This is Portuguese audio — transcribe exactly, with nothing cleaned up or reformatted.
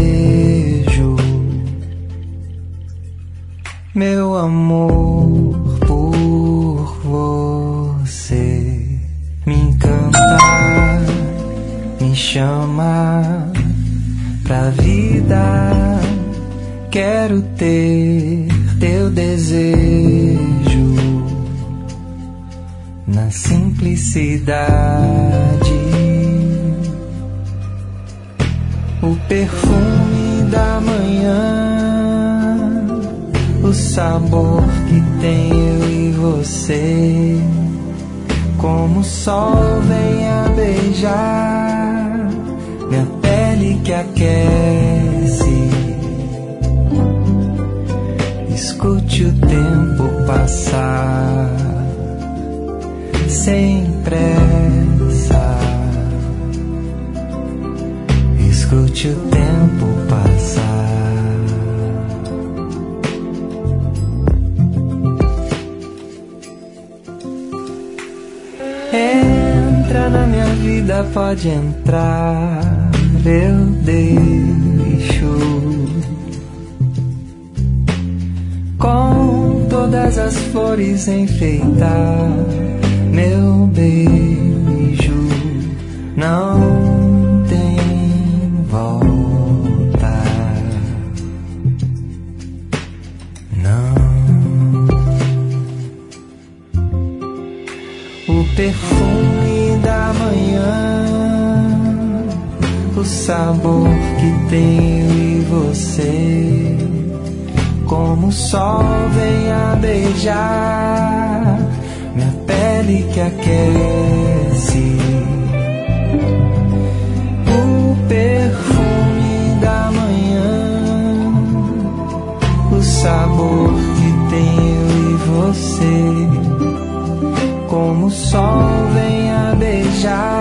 desejo, meu amor por você me encanta, me chama pra vida. Quero ter teu desejo na simplicidade, o perfume da manhã, o sabor que tem eu e você, como o sol vem a beijar minha pele que aquece. Escute o tempo passar sem pressa. Escute o tempo passar. Entra na minha vida, pode entrar, eu deixo. Com todas as flores enfeitar meu beijo, não tem volta, não. O perfume da manhã, o sabor que tenho e você, como o sol vem a beijar minha pele que aquece. O perfume da manhã, o sabor que tenho e você, como o sol vem a beijar